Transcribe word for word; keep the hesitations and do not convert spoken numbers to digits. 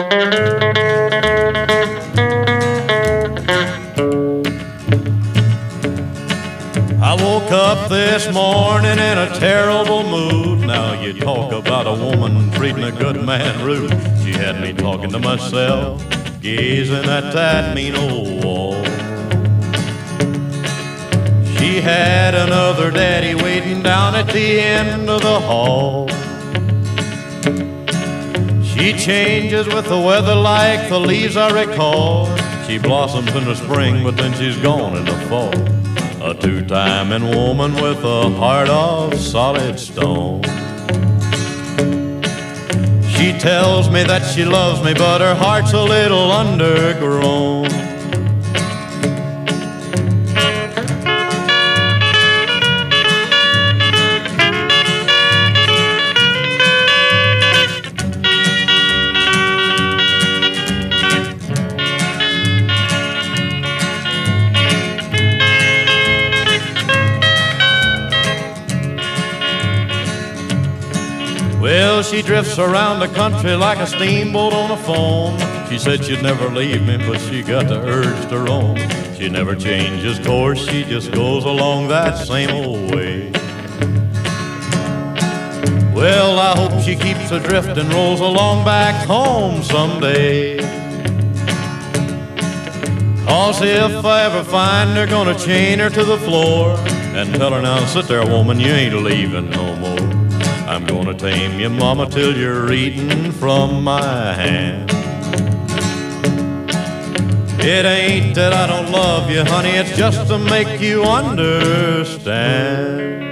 I woke up this morning in a terrible mood. Now you talk about a woman treating a good man rude. She had me talking to myself, gazing at that mean old wall. She had another daddy waiting down at the end of the hall. She changes with the weather like the leaves I recall. She blossoms in the spring, but then she's gone in the fall. A two-timing woman with a heart of solid stone. She tells me that she loves me, but her heart's a little undergrown. Well, she drifts around the country like a steamboat on a foam. She said she'd never leave me, but she got the urge to roam. She never changes course, she just goes along that same old way. Well, I hope she keeps adrift and rolls along back home someday. 'Cause if I ever find her, gonna chain her to the floor and tell her, now sit there, woman, you ain't leaving no more. I'm gonna tame you, mama, till you're eating from my hand. It ain't that I don't love you, honey, it's just to make you understand.